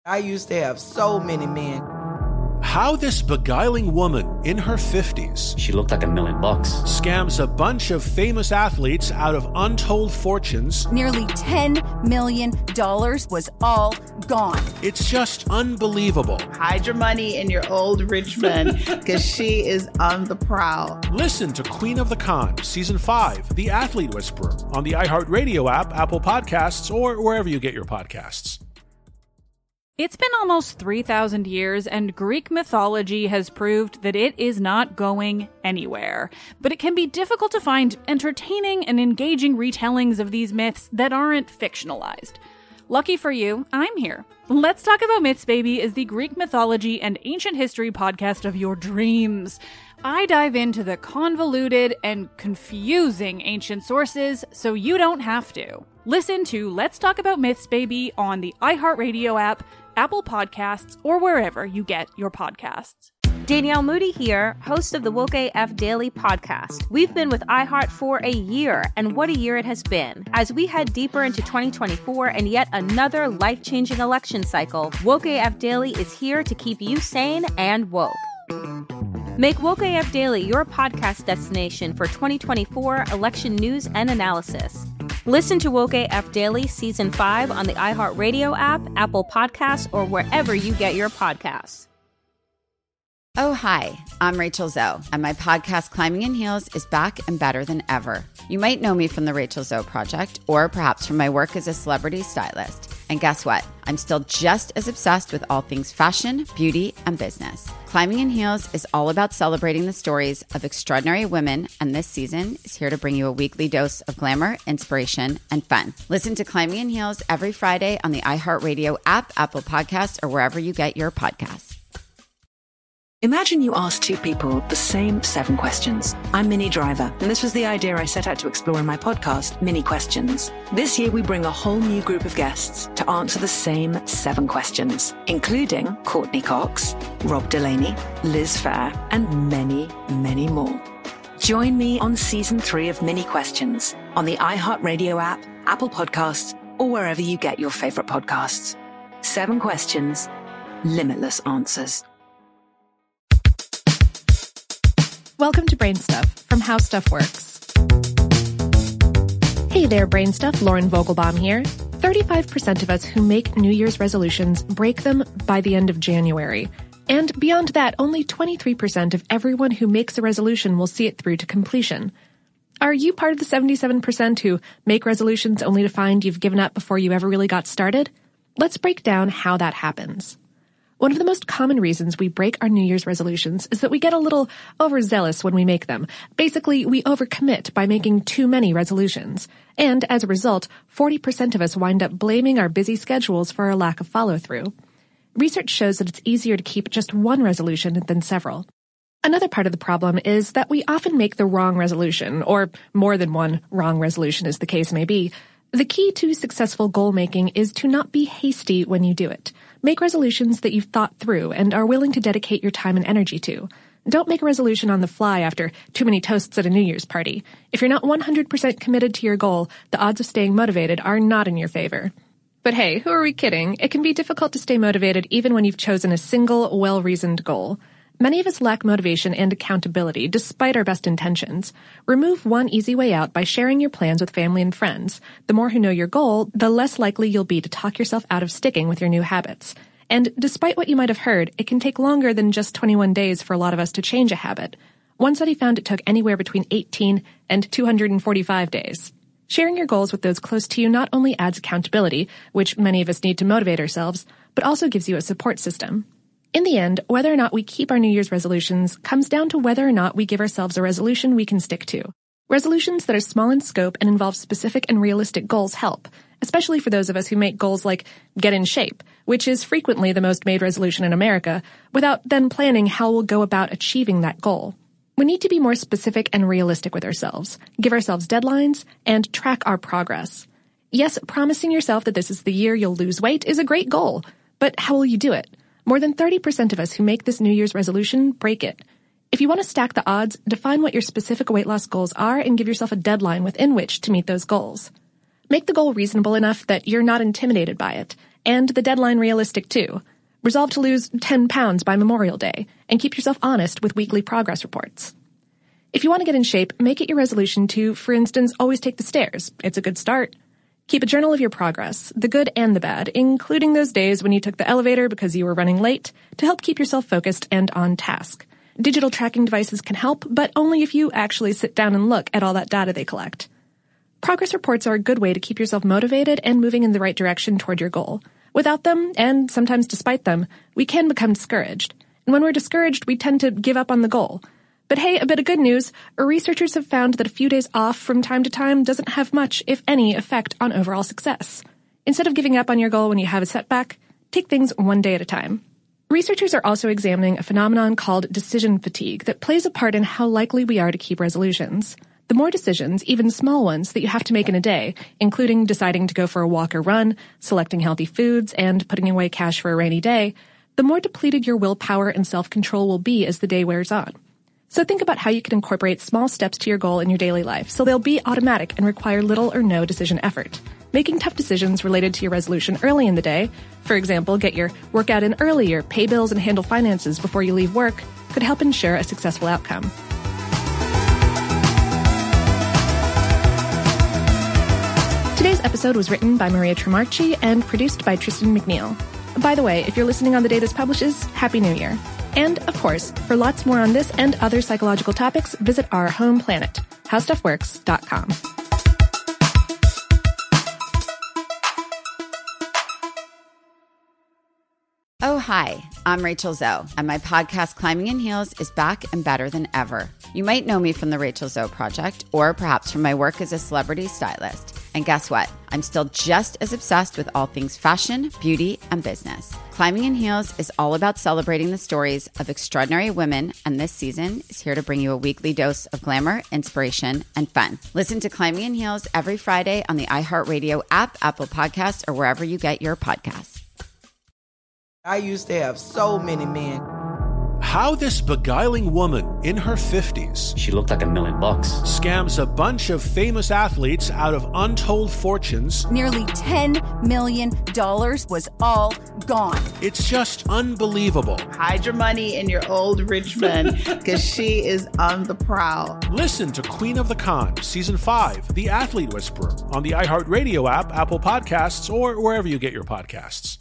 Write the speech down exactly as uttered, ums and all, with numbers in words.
I used to have so many men. How this beguiling woman in her fifties, she looked like a million bucks, scams a bunch of famous athletes out of untold fortunes. Nearly ten million dollars was all gone. It's just unbelievable. Hide your money in your old rich man, because she is on the prowl. Listen to Queen of the Con, Season five, The Athlete Whisperer, on the iHeartRadio app, Apple Podcasts, or wherever you get your podcasts. It's been almost three thousand years, and Greek mythology has proved that it is not going anywhere. But it can be difficult to find entertaining and engaging retellings of these myths that aren't fictionalized. Lucky for you, I'm here. Let's Talk About Myths, Baby is the Greek mythology and ancient history podcast of your dreams. I dive into the convoluted and confusing ancient sources so you don't have to. Listen to Let's Talk About Myths, Baby on the iHeartRadio app, Apple Podcasts, or wherever you get your podcasts. Danielle Moody here, host of the Woke A F Daily podcast. We've been with iHeart for a year, and what a year it has been. As we head deeper into twenty twenty-four and yet another life-changing election cycle, Woke A F Daily is here to keep you sane and woke. Make Woke A F Daily your podcast destination for twenty twenty-four election news and analysis. Listen to Woke A F Daily Season five on the iHeartRadio app, Apple Podcasts, or wherever you get your podcasts. Oh, hi, I'm Rachel Zoe, and my podcast, Climbing in Heels, is back and better than ever. You might know me from the Rachel Zoe Project, or perhaps from my work as a celebrity stylist. And guess what? I'm still just as obsessed with all things fashion, beauty, and business. Climbing in Heels is all about celebrating the stories of extraordinary women, and this season is here to bring you a weekly dose of glamour, inspiration, and fun. Listen to Climbing in Heels every Friday on the iHeartRadio app, Apple Podcasts, or wherever you get your podcasts. Imagine you ask two people the same seven questions. I'm Minnie Driver, and this was the idea I set out to explore in my podcast, Minnie Questions. This year, we bring a whole new group of guests to answer the same seven questions, including Courtney Cox, Rob Delaney, Liz Phair, and many, many more. Join me on season three of Minnie Questions on the iHeartRadio app, Apple Podcasts, or wherever you get your favorite podcasts. Seven questions, limitless answers. Welcome to Brain Stuff from How Stuff Works. Hey there, Brain Stuff. Lauren Vogelbaum here. thirty-five percent of us who make New Year's resolutions break them by the end of January. And beyond that, only twenty-three percent of everyone who makes a resolution will see it through to completion. Are you part of the seventy-seven percent who make resolutions only to find you've given up before you ever really got started? Let's break down how that happens. One of the most common reasons we break our New Year's resolutions is that we get a little overzealous when we make them. Basically, we overcommit by making too many resolutions. And as a result, forty percent of us wind up blaming our busy schedules for our lack of follow-through. Research shows that it's easier to keep just one resolution than several. Another part of the problem is that we often make the wrong resolution, or more than one wrong resolution as the case may be. The key to successful goal-making is to not be hasty when you do it. Make resolutions that you've thought through and are willing to dedicate your time and energy to. Don't make a resolution on the fly after too many toasts at a New Year's party. If you're not one hundred percent committed to your goal, the odds of staying motivated are not in your favor. But hey, who are we kidding? It can be difficult to stay motivated even when you've chosen a single, well-reasoned goal. Many of us lack motivation and accountability, despite our best intentions. Remove one easy way out by sharing your plans with family and friends. The more who know your goal, the less likely you'll be to talk yourself out of sticking with your new habits. And despite what you might have heard, it can take longer than just twenty-one days for a lot of us to change a habit. One study found it took anywhere between eighteen and two hundred forty-five days. Sharing your goals with those close to you not only adds accountability, which many of us need to motivate ourselves, but also gives you a support system. In the end, whether or not we keep our New Year's resolutions comes down to whether or not we give ourselves a resolution we can stick to. Resolutions that are small in scope and involve specific and realistic goals help, especially for those of us who make goals like get in shape, which is frequently the most made resolution in America, without then planning how we'll go about achieving that goal. We need to be more specific and realistic with ourselves, give ourselves deadlines, and track our progress. Yes, promising yourself that this is the year you'll lose weight is a great goal, but how will you do it? More than thirty percent of us who make this New Year's resolution break it. If you want to stack the odds, define what your specific weight loss goals are and give yourself a deadline within which to meet those goals. Make the goal reasonable enough that you're not intimidated by it, and the deadline realistic too. Resolve to lose ten pounds by Memorial Day, and keep yourself honest with weekly progress reports. If you want to get in shape, make it your resolution to, for instance, always take the stairs. It's a good start. Keep a journal of your progress, the good and the bad, including those days when you took the elevator because you were running late, to help keep yourself focused and on task. Digital tracking devices can help, but only if you actually sit down and look at all that data they collect. Progress reports are a good way to keep yourself motivated and moving in the right direction toward your goal. Without them, and sometimes despite them, we can become discouraged. And when we're discouraged, we tend to give up on the goal. But hey, a bit of good news. Researchers have found that a few days off from time to time doesn't have much, if any, effect on overall success. Instead of giving up on your goal when you have a setback, take things one day at a time. Researchers are also examining a phenomenon called decision fatigue that plays a part in how likely we are to keep resolutions. The more decisions, even small ones, that you have to make in a day, including deciding to go for a walk or run, selecting healthy foods, and putting away cash for a rainy day, the more depleted your willpower and self-control will be as the day wears on. So think about how you can incorporate small steps to your goal in your daily life so they'll be automatic and require little or no decision effort. Making tough decisions related to your resolution early in the day, for example, get your workout in earlier, pay bills and handle finances before you leave work, could help ensure a successful outcome. Today's episode was written by Maria Tremarchi and produced by Tristan McNeil. By the way, if you're listening on the day this publishes, Happy New Year. And, of course, for lots more on this and other psychological topics, visit our home planet, how stuff works dot com. Oh, hi, I'm Rachel Zoe, and my podcast, Climbing in Heels, is back and better than ever. You might know me from the Rachel Zoe Project, or perhaps from my work as a celebrity stylist. And guess what? I'm still just as obsessed with all things fashion, beauty, and business. Climbing in Heels is all about celebrating the stories of extraordinary women, and this season is here to bring you a weekly dose of glamour, inspiration, and fun. Listen to Climbing in Heels every Friday on the iHeartRadio app, Apple Podcasts, or wherever you get your podcasts. I used to have so many men. How this beguiling woman in her fifties, she looked like a million bucks, scams a bunch of famous athletes out of untold fortunes. Nearly ten million dollars was all gone. It's just unbelievable. Hide your money in your old rich man, because she is on the prowl. Listen to Queen of the Con, Season five, The Athlete Whisperer, on the iHeartRadio app, Apple Podcasts, or wherever you get your podcasts.